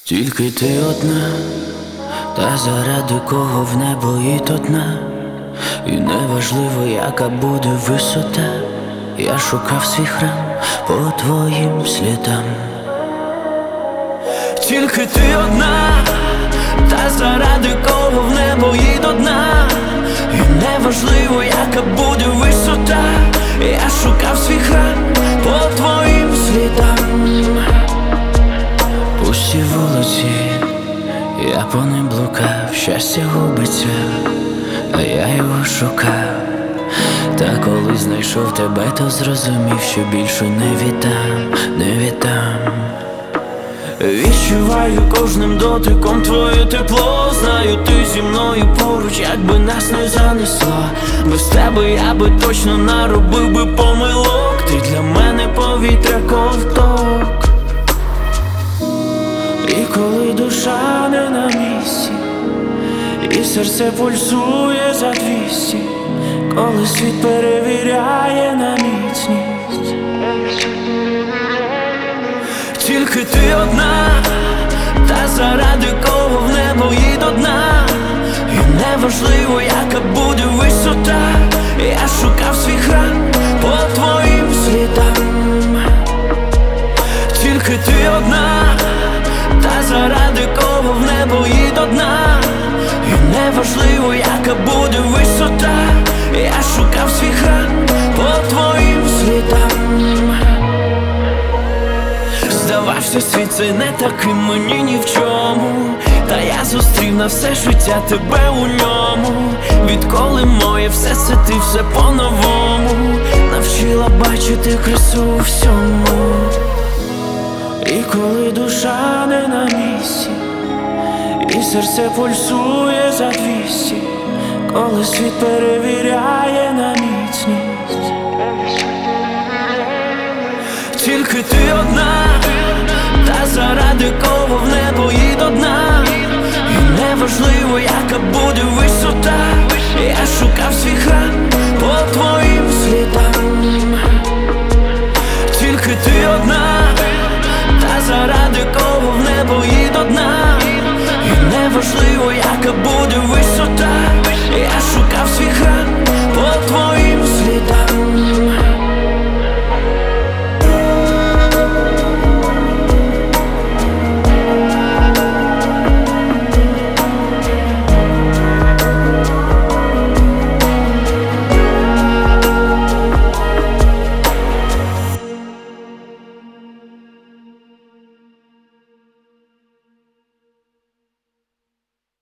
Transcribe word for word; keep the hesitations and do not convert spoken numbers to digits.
Тільки ти одна, та заради кого в небо і одна. І неважливо, яка буде висота. Я шукав свій храм по твоїм слідам. Тільки ти одна, та заради кого в небо і до дна. І неважливо, яка буде висота. Я шукав свій храм по твоїм слідам. Пусті вулиці, я по ним блукав. Щастя губиться, а я його шукав. Та коли знайшов тебе, то зрозумів, що більше не віддам, не віддам. Відчуваю кожним дотиком твоє тепло. Знаю, ти зі мною поруч, як би нас не занесло. Без тебе я би точно наробив би помилок. Ти для мене повітря, ковток. І коли душа не на місці, і серце пульсує за двісті, коли світ перевіряє на міцність. Тільки ти одна, та заради кого в небо і до дна. І неважливо, яка буде висота. Я шукав свій храм по твоїм слідам. Тільки ти одна, та заради кого в небо і до дна. І неважливо, яка буде висота. Я шукав свій храм по твоїм слідам. Здавався світ цей не таким мені ні в чому. Та я зустрів на все життя тебе у ньому. Відколи моє все це ти все по-новому. Навчила бачити красу у всьому. І коли душа не на місці, і серце пульсує за двісті, коли світ перевіряє на міцність. Тільки ти одна, та заради кого в небо і до дна. І неважливо, яка буде висота. Я шукав свій храм по твоїм слідам. Тільки ти одна, та заради кого в небо і до дна. І неважливо, яка буде